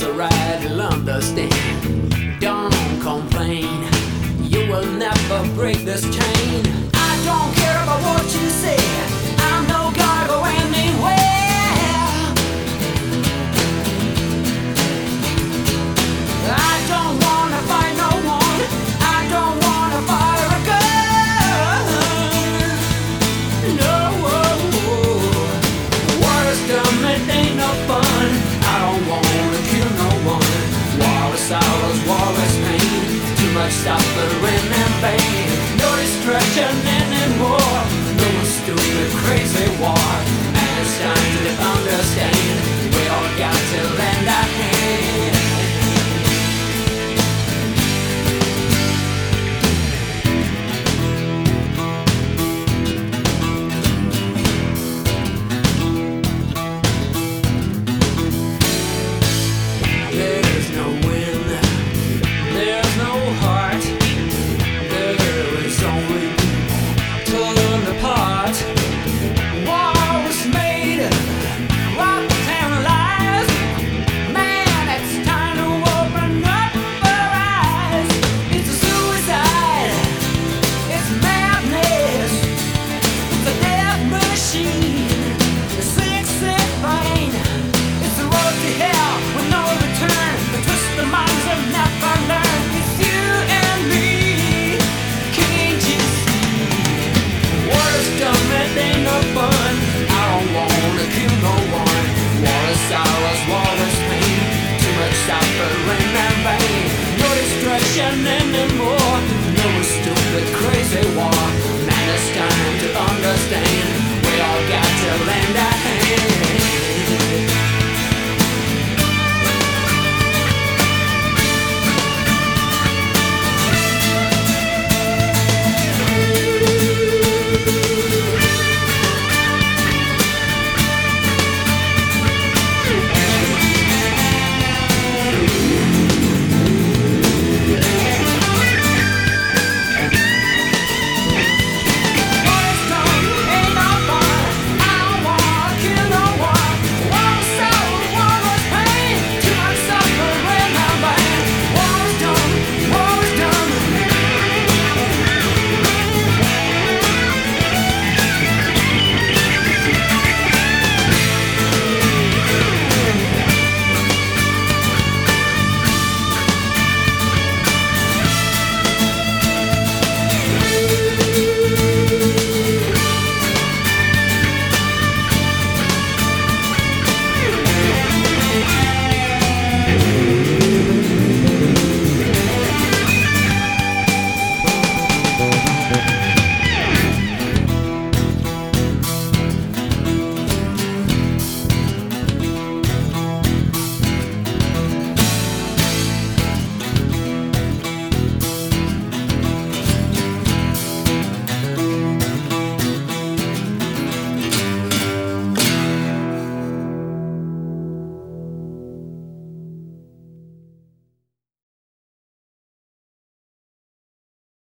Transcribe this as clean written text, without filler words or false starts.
that's alright, you'll understand. Don't complain, you will never break this chain. I don't care about what you say, I'm no gonna go anywhere. I don't wanna fight no one, I don't wanna fire a gun. No, war's coming, ain't no fun. I don't wanna kill no one. War is sorrows, war is pain. Too much suffering and pain. No destruction anymore. No stupid crazy war.